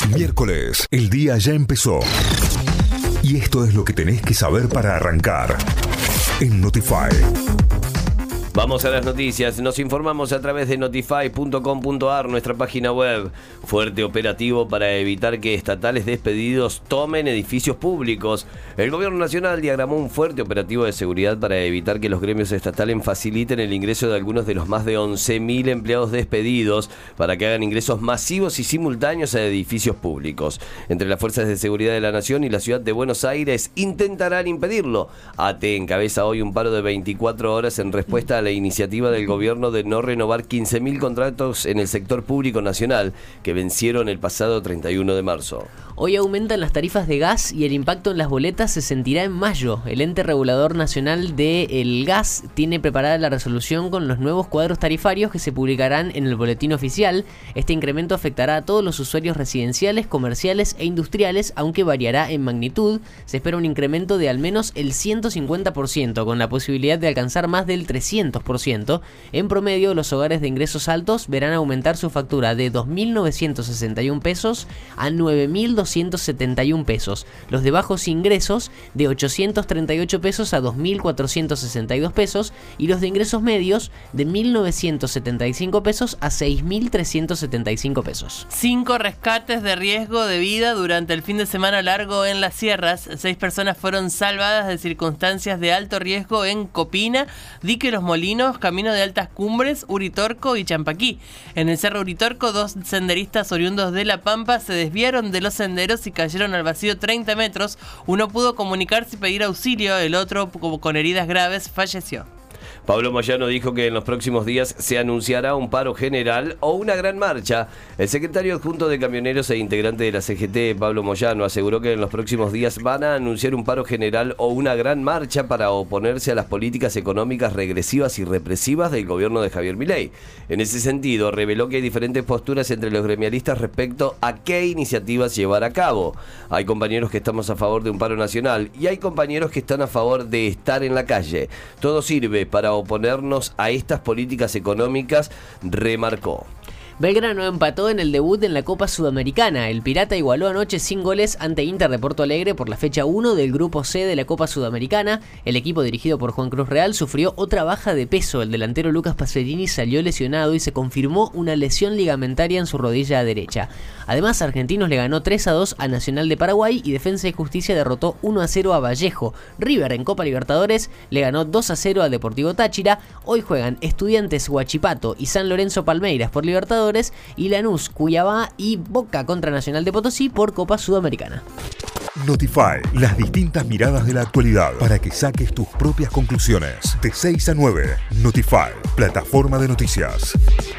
Miércoles, el día ya empezó. Y esto es lo que tenés que saber para arrancar en Notify. Vamos a las noticias. Nos informamos a través de notify.com.ar, nuestra página web. Fuerte operativo para evitar que estatales despedidos tomen edificios públicos. El gobierno nacional diagramó un fuerte operativo de seguridad para evitar que los gremios estatales faciliten el ingreso de algunos de los más de 11.000 empleados despedidos para que hagan ingresos masivos y simultáneos a edificios públicos. Entre las fuerzas de seguridad de la Nación y la ciudad de Buenos Aires intentarán impedirlo. ATE encabeza hoy un paro de 24 horas en respuesta a la iniciativa del gobierno de no renovar 15.000 contratos en el sector público nacional que vencieron el pasado 31 de marzo. Hoy aumentan las tarifas de gas y el impacto en las boletas se sentirá en mayo. El ente regulador nacional del gas tiene preparada la resolución con los nuevos cuadros tarifarios que se publicarán en el boletín oficial. Este incremento afectará a todos los usuarios residenciales, comerciales e industriales, aunque variará en magnitud. Se espera un incremento de al menos el 150%, con la posibilidad de alcanzar más del 300%. En promedio, los hogares de ingresos altos verán aumentar su factura de 2.961 pesos a 9.271 pesos. Los de bajos ingresos de 838 pesos a 2.462 pesos y los de ingresos medios de 1.975 pesos a 6.375 pesos. 5 rescates de riesgo de vida durante el fin de semana largo en las sierras. 6 personas fueron salvadas de circunstancias de alto riesgo en Copina, Dique Los Molinos, Camino de Altas Cumbres, Uritorco y Champaquí. En el Cerro Uritorco, 2 senderistas oriundos de La Pampa se desviaron de los senderos y cayeron al vacío 30 metros. Uno pudo comunicarse y pedir auxilio, el otro, con heridas graves, falleció. Pablo Moyano dijo que en los próximos días se anunciará un paro general o una gran marcha. El secretario adjunto de Camioneros e integrante de la CGT, Pablo Moyano, aseguró que en los próximos días van a anunciar un paro general o una gran marcha para oponerse a las políticas económicas regresivas y represivas del gobierno de Javier Milei. En ese sentido, reveló que hay diferentes posturas entre los gremialistas respecto a qué iniciativas llevar a cabo. Hay compañeros que estamos a favor de un paro nacional y hay compañeros que están a favor de estar en la calle. Todo sirve para oponernos a estas políticas económicas, remarcó. Belgrano empató en el debut en la Copa Sudamericana. El Pirata igualó anoche sin goles ante Inter de Porto Alegre por la fecha 1 del Grupo C de la Copa Sudamericana. El equipo dirigido por Juan Cruz Real sufrió otra baja de peso. El delantero Lucas Pacerini salió lesionado y se confirmó una lesión ligamentaria en su rodilla derecha. Además, Argentinos le ganó 3-2 a Nacional de Paraguay y Defensa y Justicia derrotó 1-0 a Vallejo. River en Copa Libertadores le ganó 2-0 a Deportivo Táchira. Hoy juegan Estudiantes Huachipato y San Lorenzo Palmeiras por Libertadores y Lanús, Cuiabá y Boca contra Nacional de Potosí por Copa Sudamericana. Notify, las distintas miradas de la actualidad para que saques tus propias conclusiones. De 6 a 9, Notify, plataforma de noticias.